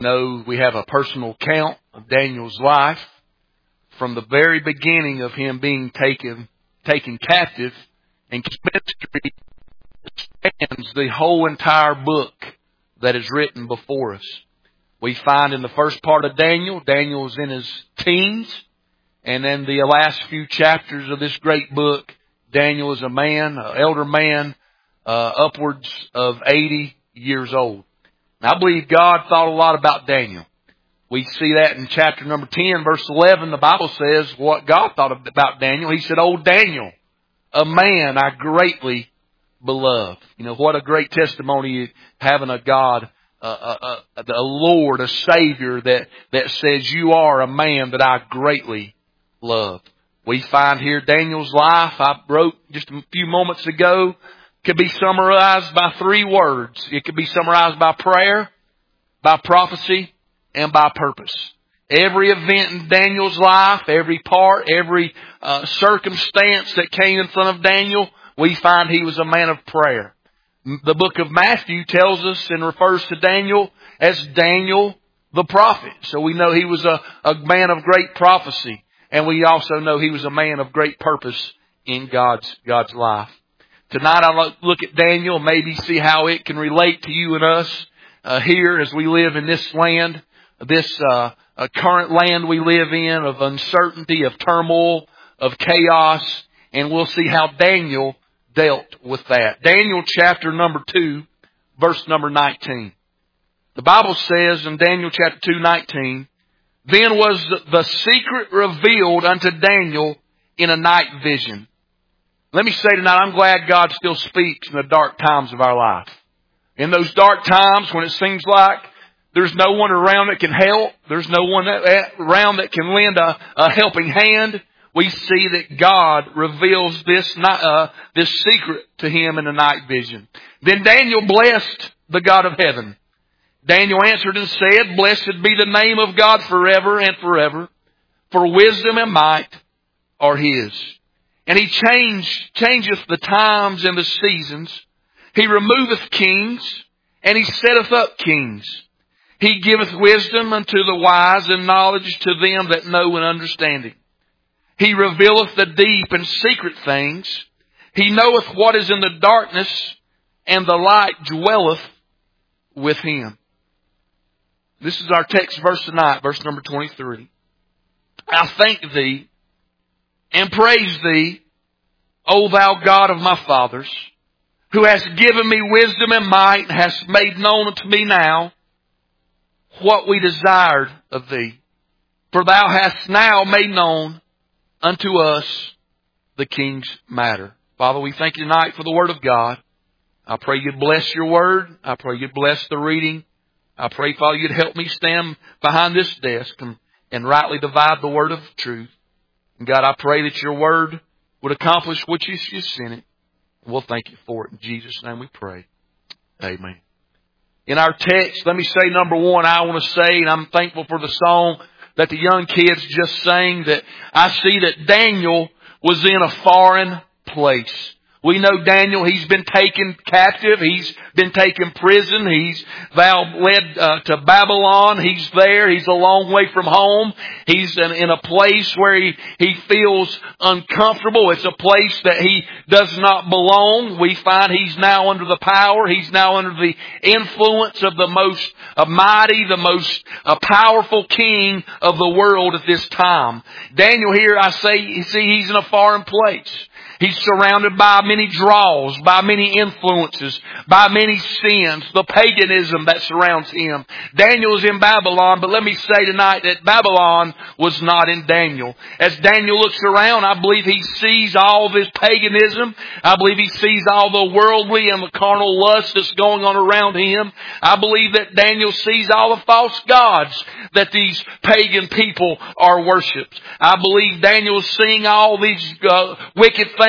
know we have a personal account of Daniel's life from the very beginning of him being taken captive, and ministry spans the whole entire book that is written before us. We find in the first part of Daniel is in his teens, and in the last few chapters of this great book, Daniel is a man, an elder man, upwards of 80 years old. I believe God thought a lot about Daniel. We see that in chapter number 10, verse 11. The Bible says what God thought about Daniel. He said, "O Daniel, a man I greatly beloved." You know, what a great testimony having a God, a Lord, a Savior that says, "You are a man that I greatly love." We find here Daniel's life, I wrote just a few moments ago, could be summarized by 3 words. It could be summarized by prayer, by prophecy, and by purpose. Every event in Daniel's life, every part, every circumstance that came in front of Daniel, we find he was a man of prayer. The book of Matthew tells us and refers to Daniel as Daniel the prophet. So we know he was a man of great prophecy. And we also know he was a man of great purpose in God's life. Tonight I'll look at Daniel and maybe see how it can relate to you and us here as we live in this land, this current land we live in of uncertainty, of turmoil, of chaos. And we'll see how Daniel dealt with that. Daniel chapter number 2, verse number 19. The Bible says in Daniel chapter 2:19, "Then was the secret revealed unto Daniel in a night vision." Let me say tonight, I'm glad God still speaks in the dark times of our life. In those dark times when it seems like there's no one around that can help, there's no one around that can lend a helping hand, we see that God reveals this secret to him in a night vision. Then Daniel blessed the God of heaven. Daniel answered and said, "Blessed be the name of God forever and forever, for wisdom and might are his. And he changeth the times and the seasons. He removeth kings, and he setteth up kings. He giveth wisdom unto the wise, and knowledge to them that know and understanding. He revealeth the deep and secret things. He knoweth what is in the darkness, and the light dwelleth with him." This is our text verse tonight, verse number 23. "I thank thee and praise thee, O thou God of my fathers, who hast given me wisdom and might, and hast made known unto me now what we desired of thee. For thou hast now made known unto us the king's matter." Father, we thank you tonight for the word of God. I pray you'd bless your word. I pray you'd bless the reading. I pray, Father, you'd help me stand behind this desk and rightly divide the word of truth. And God, I pray that your word would accomplish what you sent it. And we'll thank you for it. In Jesus' name we pray. Amen. In our text, let me say number one, I want to say, and I'm thankful for the song that the young kids just sang, that I see that Daniel was in a foreign place. We know Daniel, he's been taken captive. He's been taken prison. He's led to Babylon. He's there. He's a long way from home. He's in a place where he feels uncomfortable. It's a place that he does not belong. We find he's now under the power. He's now under the influence of the most mighty, the most powerful king of the world at this time. Daniel here, I say, you see, he's in a foreign place. He's surrounded by many draws, by many influences, by many sins, the paganism that surrounds him. Daniel is in Babylon, but let me say tonight that Babylon was not in Daniel. As Daniel looks around, I believe he sees all this paganism. I believe he sees all the worldly and the carnal lust that's going on around him. I believe that Daniel sees all the false gods that these pagan people are worshipped. I believe Daniel is seeing all these wicked things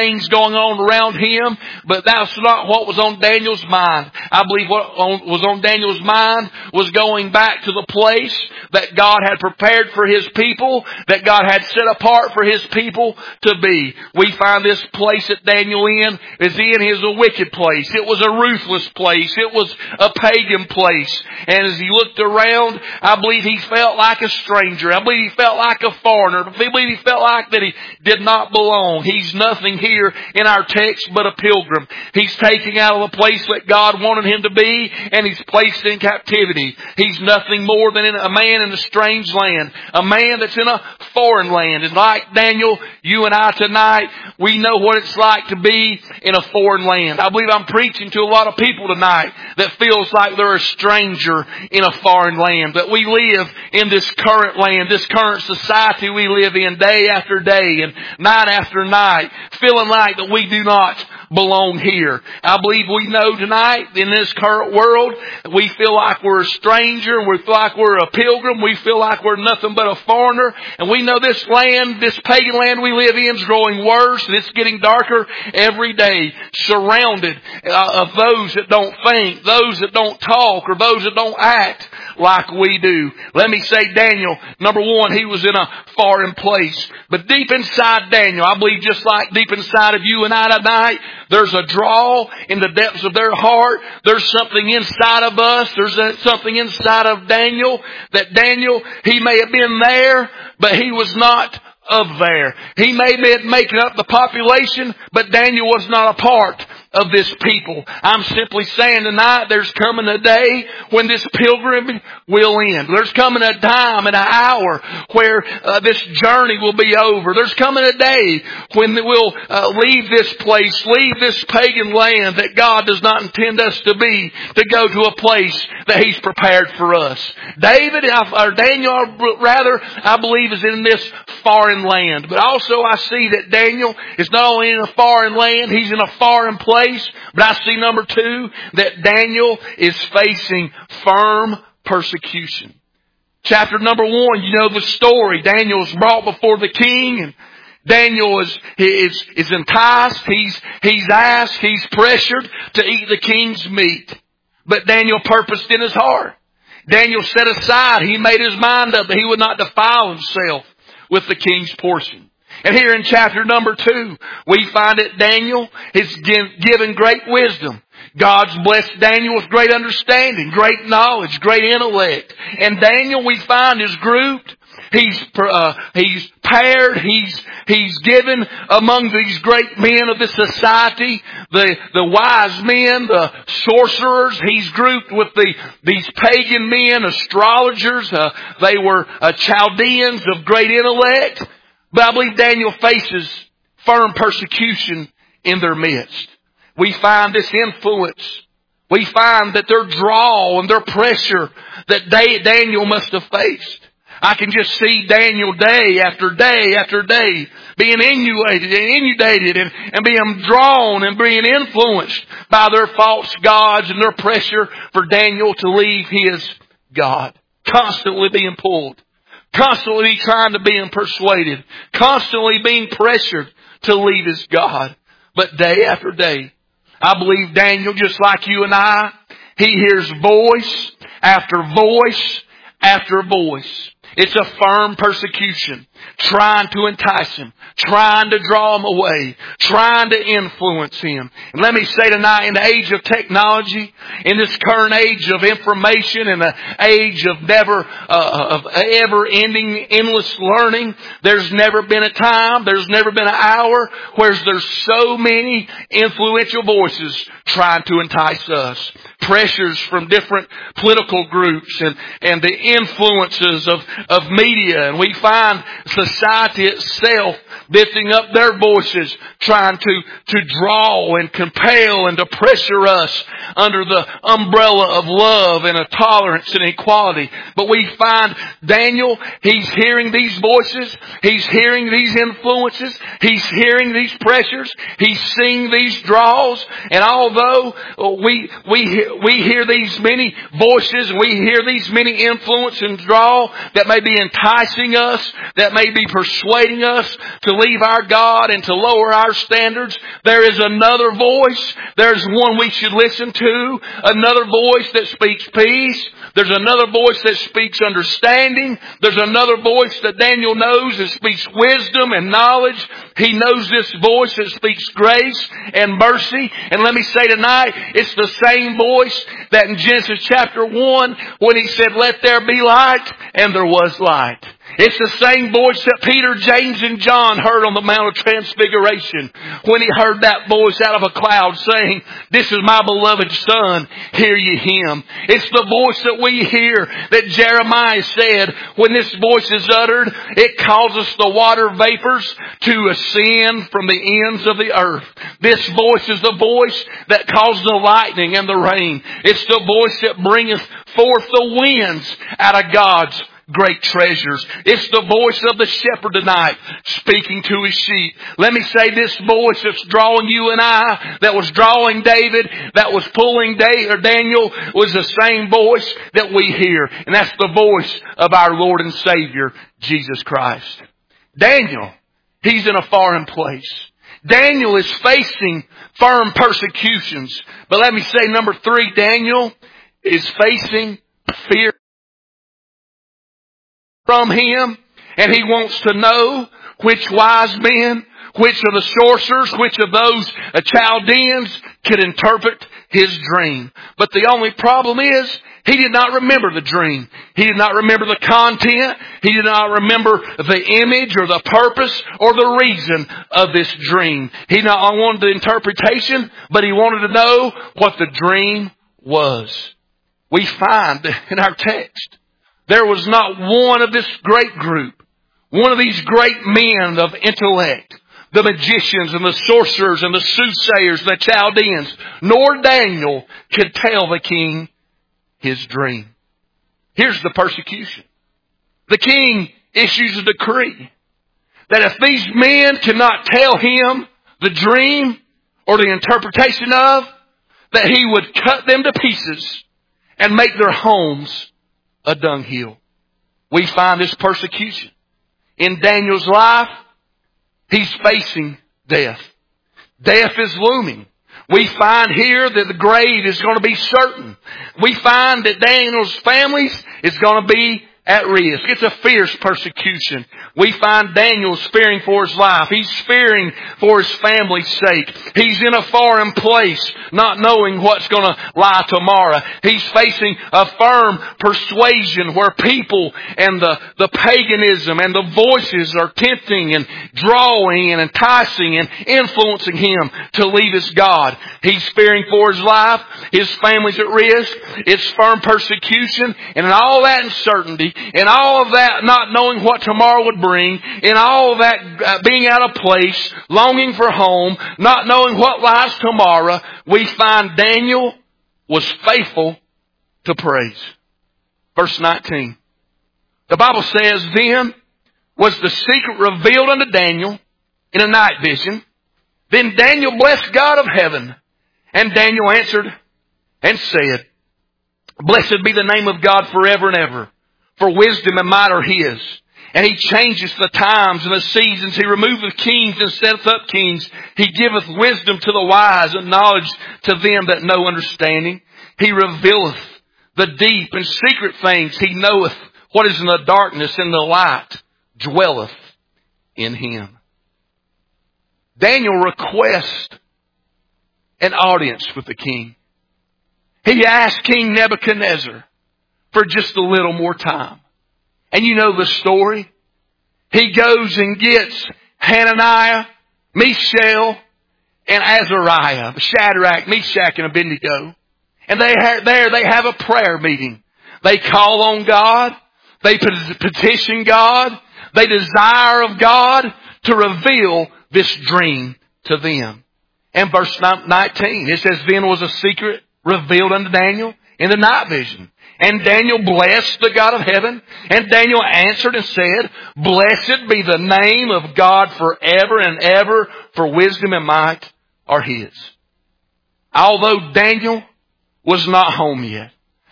things going on around him, but that's not what was on Daniel's mind. I believe what was on Daniel's mind was going back to the place that God had prepared for His people, that God had set apart for His people to be. We find this place that Daniel is a wicked place. It was a ruthless place. It was a pagan place. And as he looked around, I believe he felt like a stranger. I believe he felt like a foreigner. I believe he felt like that he did not belong. He's nothing here in our text but a pilgrim. He's taken out of the place that God wanted him to be, and he's placed in captivity. He's nothing more than a man in a strange land. A man that's in a foreign land. And like Daniel, you and I tonight, we know what it's like to be in a foreign land. I believe I'm preaching to a lot of people tonight that feels like they're a stranger in a foreign land. But we live in this current land, this current society we live in day after day and night after night, feeling like that we do not belong here. I believe we know tonight in this current world, we feel like we're a stranger, we feel like we're a pilgrim, we feel like we're nothing but a foreigner, and we know this land, this pagan land we live in is growing worse and it's getting darker every day, surrounded of those that don't think, those that don't talk, or those that don't act like we do. Let me say Daniel, number one, he was in a foreign place. But deep inside Daniel, I believe just like deep inside of you and I tonight, there's a draw in the depths of their heart. There's something inside of us. There's something inside of Daniel. That Daniel, he may have been there, but he was not of there. He may have been making up the population, but Daniel was not a part of this people. I'm simply saying tonight there's coming a day when this pilgrimage will end. There's coming a time and an hour where this journey will be over. There's coming a day when we'll leave this place, leave this pagan land that God does not intend us to be, to go to a place that He's prepared for us. Daniel, I believe, is in this foreign land. But also I see that Daniel is not only in a foreign land, he's in a foreign place. But I see, number two, that Daniel is facing firm persecution. Chapter number 1, you know the story. Daniel is brought before the king, and Daniel is enticed, he's asked, he's pressured to eat the king's meat. But Daniel purposed in his heart. Daniel set aside, he made his mind up that he would not defile himself with the king's portion. And here in chapter number 2, we find that Daniel is given great wisdom. God's blessed Daniel with great understanding, great knowledge, great intellect. And Daniel, we find, is grouped. He's paired. He's given among these great men of this society, the wise men, the sorcerers. He's grouped with these pagan men, astrologers. They were Chaldeans of great intellect. But I believe Daniel faces firm persecution in their midst. We find this influence. We find that their draw and their pressure that Daniel must have faced. I can just see Daniel day after day after day being inundated and being drawn and being influenced by their false gods and their pressure for Daniel to leave his God. Constantly being pulled. Constantly trying to be persuaded. Constantly being pressured to leave his God. But day after day, I believe Daniel, just like you and I, he hears voice after voice after voice. It's a firm persecution, trying to entice him, trying to draw him away, trying to influence him. And let me say tonight, in the age of technology, in this current age of information, in the age of ever-ending, endless learning, there's never been a time, there's never been an hour where there's so many influential voices trying to entice us. Pressures from different political groups and the influences of media. And we find society itself lifting up their voices, trying to draw and compel and to pressure us under the umbrella of love and of tolerance and equality. But we find Daniel, he's hearing these voices, he's hearing these influences, he's hearing these pressures, he's seeing these draws, and although we hear these many voices, we hear these many influence and draw that may be enticing us, that may may be persuading us to leave our God and to lower our standards, there is another voice. There's one we should listen to. Another voice that speaks peace. There's another voice that speaks understanding. There's another voice that Daniel knows that speaks wisdom and knowledge. He knows this voice that speaks grace and mercy. And let me say tonight, it's the same voice that in Genesis chapter 1, when he said, "Let there be light," and there was light. It's the same voice that Peter, James, and John heard on the Mount of Transfiguration when he heard that voice out of a cloud saying, "This is my beloved Son, hear ye him." It's the voice that we hear that Jeremiah said, when this voice is uttered, it causes the water vapors to ascend from the ends of the earth. This voice is the voice that caused the lightning and the rain. It's the voice that bringeth forth the winds out of God's great treasures. It's the voice of the shepherd tonight speaking to his sheep. Let me say, this voice that's drawing you and I, that was drawing David, that was pulling Daniel, was the same voice that we hear. And that's the voice of our Lord and Savior, Jesus Christ. Daniel, he's in a foreign place. Daniel is facing firm persecutions. But let me say, number 3, Daniel is facing fear from him, and he wants to know which wise men, which of the sorcerers, which of those Chaldeans could interpret his dream. But the only problem is, he did not remember the dream. He did not remember the content. He did not remember the image or the purpose or the reason of this dream. He not wanted the interpretation, but he wanted to know what the dream was. We find in our text, there was not one of this great group, one of these great men of intellect, the magicians and the sorcerers and the soothsayers and the Chaldeans, nor Daniel could tell the king his dream. Here's the persecution. The king issues a decree that if these men cannot tell him the dream or the interpretation of, that he would cut them to pieces and make their homes a dunghill. We find this persecution. In Daniel's life, he's facing death. Death is looming. We find here that the grave is going to be certain. We find that Daniel's family is going to be at risk. It's a fierce persecution. We find Daniel's fearing for his life. He's fearing for his family's sake. He's in a foreign place, not knowing what's going to lie tomorrow. He's facing a firm persuasion where people and the paganism and the voices are tempting and drawing and enticing and influencing him to leave his God. He's fearing for his life. His family's at risk. It's firm persecution. And in all that uncertainty, in all of that not knowing what tomorrow would bring, in all of that being out of place, longing for home, not knowing what lies tomorrow, we find Daniel was faithful to praise. Verse 19. The Bible says, "Then was the secret revealed unto Daniel in a night vision. Then Daniel blessed God of heaven. And Daniel answered and said, Blessed be the name of God forever and ever. For wisdom and might are His. And He changeth the times and the seasons. He removeth kings and setteth up kings. He giveth wisdom to the wise and knowledge to them that know understanding. He revealeth the deep and secret things. He knoweth what is in the darkness, and the light dwelleth in Him." Daniel requests an audience with the king. He asked King Nebuchadnezzar for just a little more time. And you know the story. He goes and gets Hananiah, Mishael, and Azariah, Shadrach, Meshach, and Abednego. And they have a prayer meeting. They call on God. They petition God. They desire of God to reveal this dream to them. And verse 19, it says, "Then was a secret revealed unto Daniel in the night vision. And Daniel blessed the God of heaven. And Daniel answered and said, Blessed be the name of God forever and ever, for wisdom and might are His." Although Daniel was not home yet,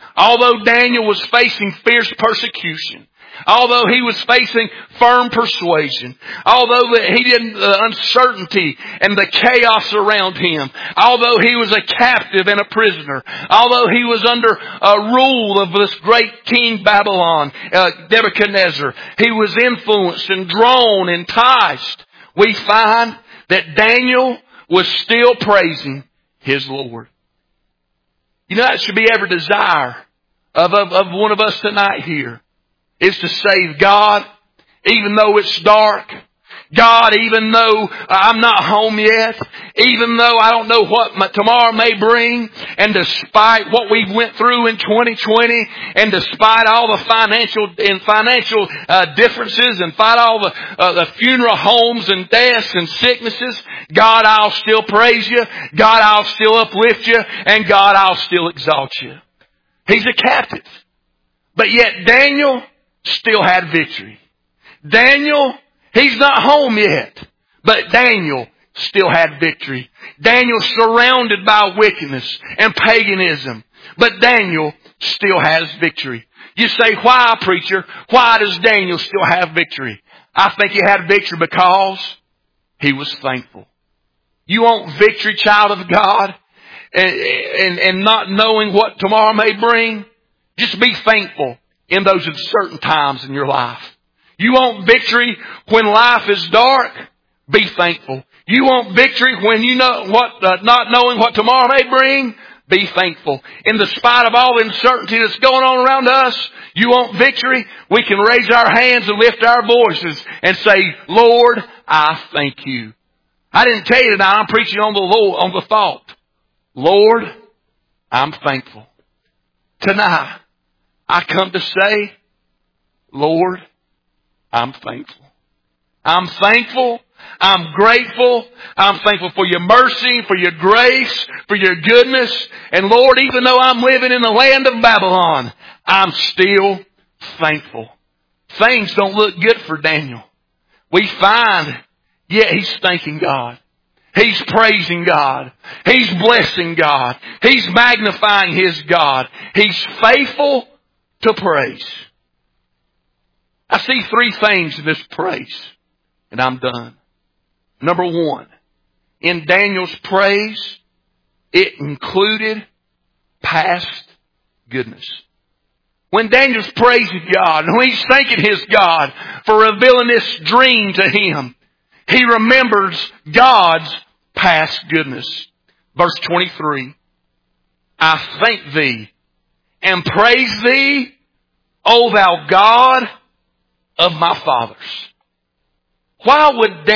Although Daniel was facing fierce persecution, although he was facing firm persuasion, although he didn't, the uncertainty and the chaos around him, although he was a captive and a prisoner, although he was under rule of this great king Babylon, Nebuchadnezzar, he was influenced and drawn, enticed. We find that Daniel was still praising his Lord. You know, that should be every desire of one of us tonight here, is to say, God, even though it's dark, God, even though I'm not home yet, even though I don't know what tomorrow may bring, and despite what we went through in 2020, and despite all the financial differences, and despite all the funeral homes and deaths and sicknesses, God, I'll still praise you. God, I'll still uplift you. And God, I'll still exalt you. He's a captive. But yet Daniel still had victory. Daniel, he's not home yet, but Daniel still had victory. Daniel surrounded by wickedness and paganism, but Daniel still has victory. You say, why, preacher? Why does Daniel still have victory? I think he had victory because he was thankful. You want victory, child of God, and not knowing what tomorrow may bring? Just be thankful in those uncertain times in your life. You want victory when life is dark? Be thankful. You want victory when you know not knowing what tomorrow may bring? Be thankful. In the spite of all the uncertainty that's going on around us, you want victory? We can raise our hands and lift our voices and say, Lord, I thank you. I didn't tell you tonight, I'm preaching on the thought. Lord, I'm thankful. Tonight, I come to say, Lord, I'm thankful. I'm thankful. I'm grateful. I'm thankful for your mercy, for your grace, for your goodness. And Lord, even though I'm living in the land of Babylon, I'm still thankful. Things don't look good for Daniel. We find, yet he's thanking God. He's praising God. He's blessing God. He's magnifying his God. He's faithful to praise. I see three things in this praise, and I'm done. Number one, in Daniel's praise, it included past goodness. When Daniel's praising God, and when he's thanking his God for revealing this dream to him, he remembers God's past goodness. Verse 23, I thank thee and praise thee, O thou God of my fathers. Why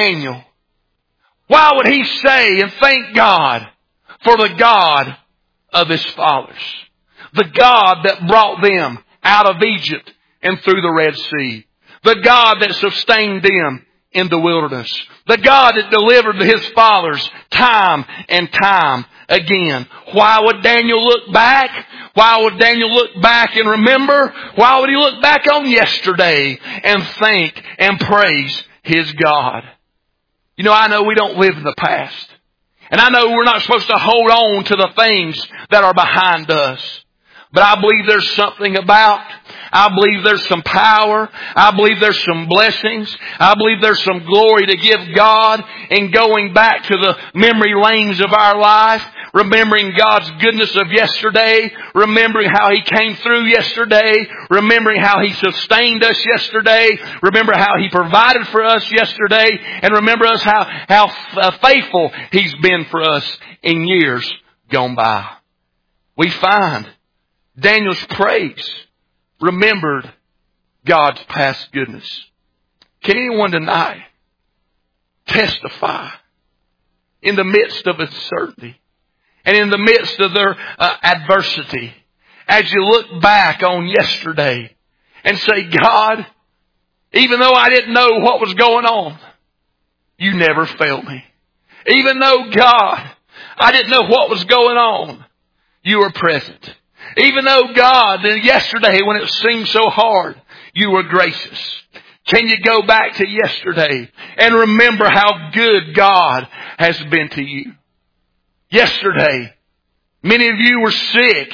would he say and thank God for the God of his fathers? The God that brought them out of Egypt and through the Red Sea. The God that sustained them in the wilderness. The God that delivered his fathers time and time again. Why would Daniel look back? Why would Daniel look back and remember? Why would he look back on yesterday and thank and praise his God? You know, I know we don't live in the past. And I know we're not supposed to hold on to the things that are behind us. But I believe there's something about. I believe there's some power. I believe there's some blessings. I believe there's some glory to give God in going back to the memory lanes of our life. Remembering God's goodness of yesterday. Remembering how He came through yesterday. Remembering how He sustained us yesterday. Remember how He provided for us yesterday. And remember us how faithful He's been for us in years gone by. We find Daniel's praise remembered God's past goodness. Can anyone tonight testify in the midst of uncertainty and in the midst of their adversity, as you look back on yesterday and say, God, even though I didn't know what was going on, you never failed me. Even though, God, I didn't know what was going on, you were present. Even though, God, yesterday when it seemed so hard, you were gracious. Can you go back to yesterday and remember how good God has been to you? Yesterday, many of you were sick and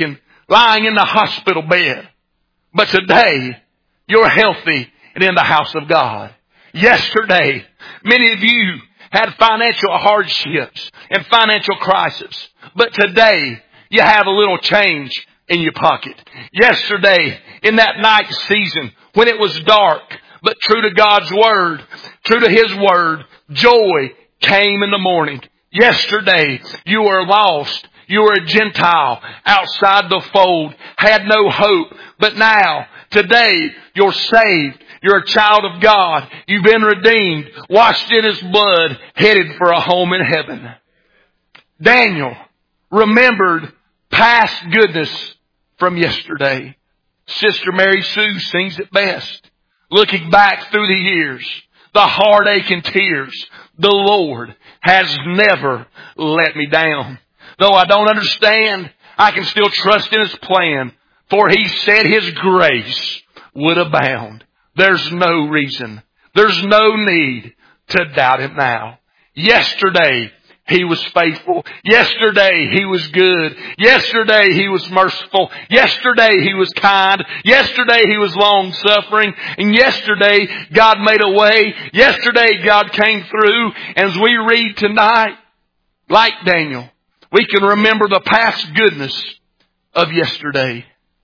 lying in the hospital bed. But today, you're healthy and in the house of God. Yesterday, many of you had financial hardships and financial crisis. But today, you have a little change in your pocket. Yesterday, in that night season, when it was dark, but true to God's Word, true to His Word, joy came in the morning. Yesterday, you were lost. You were a Gentile outside the fold, had no hope. But now, today, you're saved. You're a child of God. You've been redeemed, washed in His blood, headed for a home in heaven. Daniel remembered past goodness from yesterday. Sister Mary Sue sings it best. Looking back through the years, the heartache and tears, the Lord has never let me down. Though I don't understand, I can still trust in His plan. For He said His grace would abound. There's no reason, there's no need to doubt Him now. Yesterday, He was faithful. Yesterday, He was good. Yesterday, He was merciful. Yesterday, He was kind. Yesterday, He was long-suffering. And yesterday, God made a way. Yesterday, God came through. And as we read tonight, like Daniel, we can remember the past goodness of yesterday.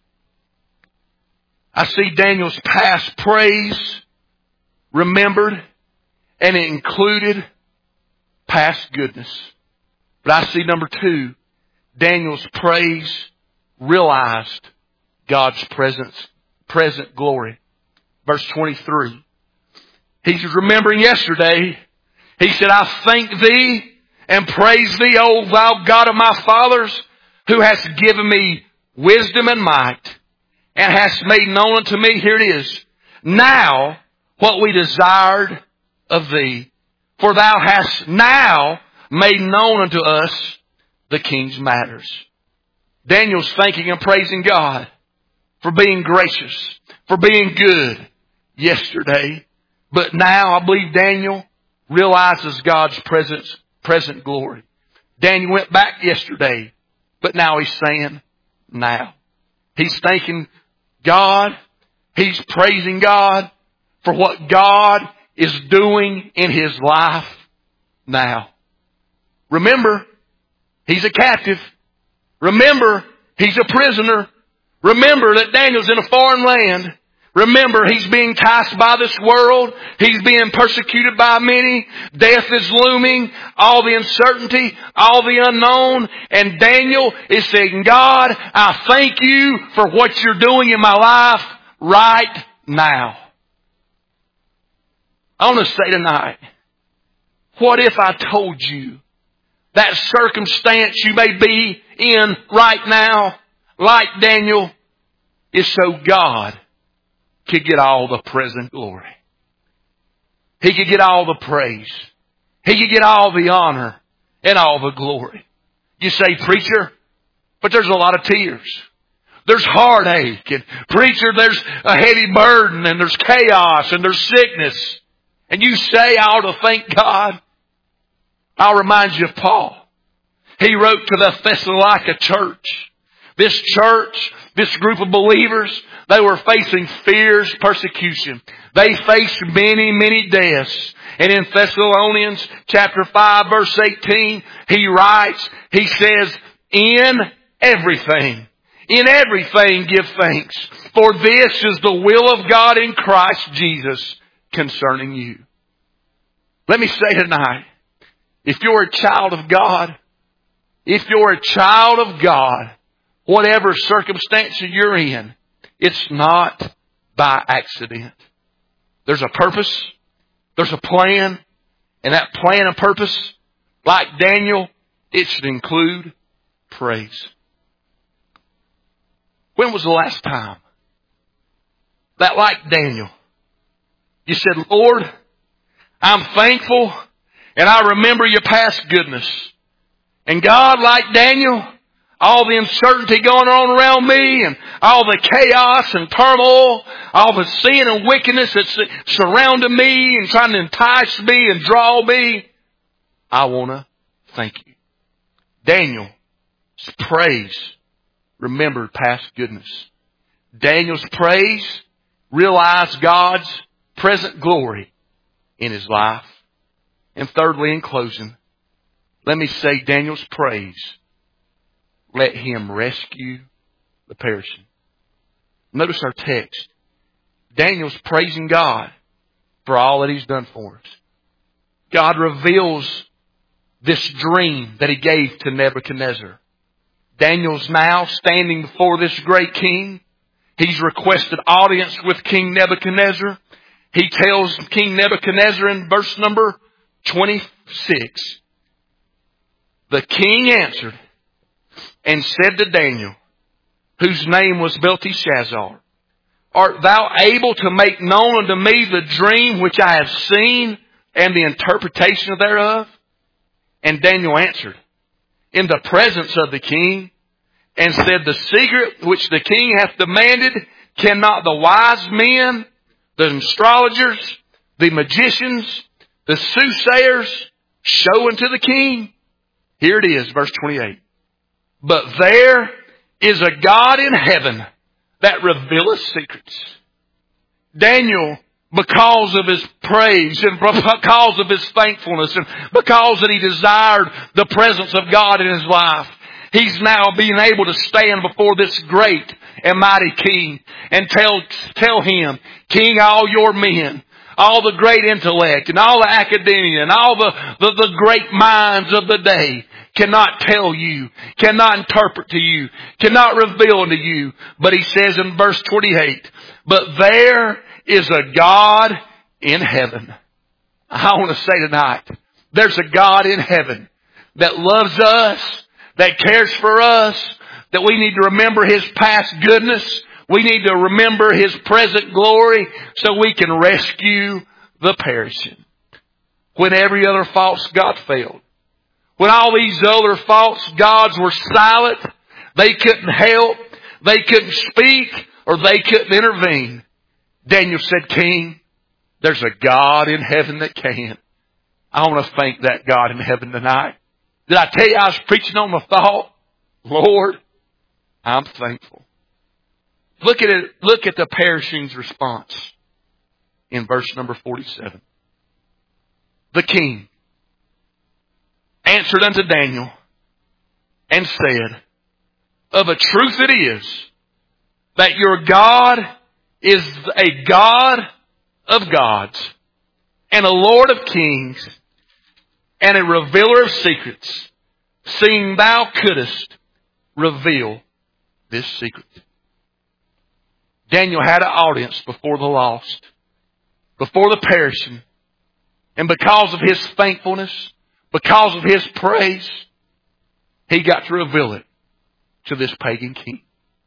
I see Daniel's past praise remembered, and it included past goodness. But I see number 2, Daniel's praise realized God's present glory. Verse 23. He's remembering yesterday. He said, I thank Thee and praise Thee, O Thou God of my fathers, who hast given me wisdom and might, and hast made known unto me, here it is, now what we desired of Thee. For Thou hast now made known unto us the king's matters. Daniel's thanking and praising God for being gracious, for being good yesterday. But now I believe Daniel realizes God's present glory. Daniel went back yesterday, but now he's saying now. He's thanking God. He's praising God for what God is doing in his life now. Remember, he's a captive. Remember, he's a prisoner. Remember that Daniel's in a foreign land. Remember, he's being enticed by this world. He's being persecuted by many. Death is looming. All the uncertainty, all the unknown. And Daniel is saying, God, I thank You for what You're doing in my life right now. I want to say tonight, what if I told you that circumstance you may be in right now, like Daniel, is so God could get all the present glory. He could get all the praise. He could get all the honor and all the glory. You say, preacher, but there's a lot of tears. There's heartache. And preacher, there's a heavy burden and there's chaos and there's sickness. And you say, I ought to thank God. I'll remind you of Paul. He wrote to the Thessalonica church. This church, this group of believers, they were facing fierce persecution. They faced many, many deaths. And in Thessalonians chapter 5 verse 18, he writes, he says, in everything give thanks. For this is the will of God in Christ Jesus concerning you. Let me say tonight, if you're a child of God, whatever circumstance you're in, it's not by accident. There's a purpose. There's a plan. And that plan and purpose, like Daniel, it should include praise. When was the last time that, like Daniel, you said, Lord, I'm thankful and I remember Your past goodness. And God, like Daniel, all the uncertainty going on around me and all the chaos and turmoil, all the sin and wickedness that's surrounding me and trying to entice me and draw me, I want to thank You. Daniel's praise remembered past goodness. Daniel's praise realized God's present glory in his life. And thirdly, in closing, let me say Daniel's praise let him rescue the perishing. Notice our text. Daniel's praising God for all that he's done for us. God reveals this dream that he gave to Nebuchadnezzar. Daniel's now standing before this great king. He's requested audience with King Nebuchadnezzar. He tells King Nebuchadnezzar in verse number 26, the king answered and said to Daniel, whose name was Belteshazzar, art thou able to make known unto me the dream which I have seen and the interpretation thereof? And Daniel answered in the presence of the king and said, the secret which the king hath demanded cannot the wise men, the astrologers, the magicians, the soothsayers show unto the king? Here it is, verse 28. But there is a God in heaven that revealeth secrets. Daniel, because of his praise and because of his thankfulness and because that he desired the presence of God in his life, he's now being able to stand before this great and mighty king and tell him, King, all your men, all the great intellect and all the academia and all the great minds of the day cannot tell you, cannot interpret to you, cannot reveal unto you. But he says in verse 28, but there is a God in heaven. I want to say tonight, there's a God in heaven that loves us, that cares for us, that we need to remember His past goodness. We need to remember His present glory so we can rescue the perishing. When every other false god failed, when all these other false gods were silent, they couldn't help, they couldn't speak, or they couldn't intervene, Daniel said, King, there's a God in heaven that can. I want to thank that God in heaven tonight. Did I tell you I was preaching on the thought? Lord, I'm thankful. Look at it. Look at the perishing's response in verse number 47. The king answered unto Daniel and said, of a truth it is that your God is a God of gods and a Lord of kings and a revealer of secrets, seeing thou couldest reveal this secret. Daniel had an audience before the lost, before the perishing, and because of his thankfulness, because of his praise, he got to reveal it to this pagan king.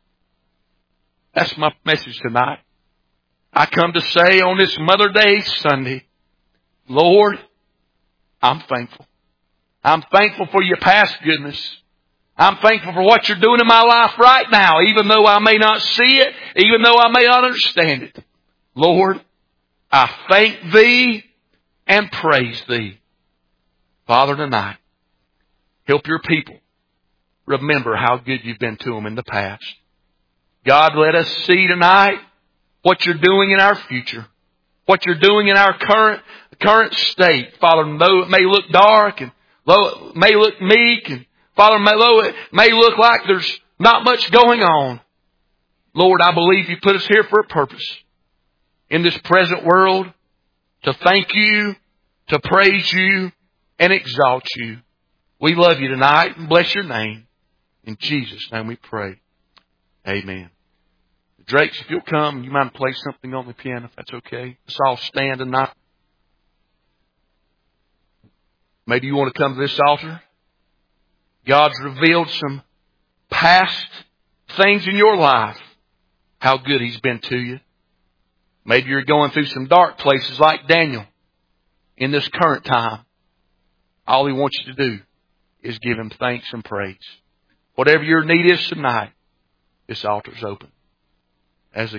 That's my message tonight. I come to say on this Mother Day Sunday, Lord, I'm thankful. I'm thankful for your past goodness. I'm thankful for what you're doing in my life right now, even though I may not see it, even though I may not understand it. Lord, I thank Thee and praise Thee. Father, tonight, help your people remember how good you've been to them in the past. God, let us see tonight what you're doing in our future, what you're doing in our current state. Father, though it may look dark and though it may look meek, and Father, though it may look like there's not much going on, Lord, I believe you put us here for a purpose in this present world to thank you, to praise you, and exalt you. We love you tonight and bless your name. In Jesus' name we pray. Amen. Drakes, if you'll come, you mind play something on the piano, if that's okay? Let's all stand tonight. Maybe you want to come to this altar. God's revealed some past things in your life, how good He's been to you. Maybe you're going through some dark places like Daniel in this current time. All He wants you to do is give Him thanks and praise. Whatever your need is tonight, this altar's open. As a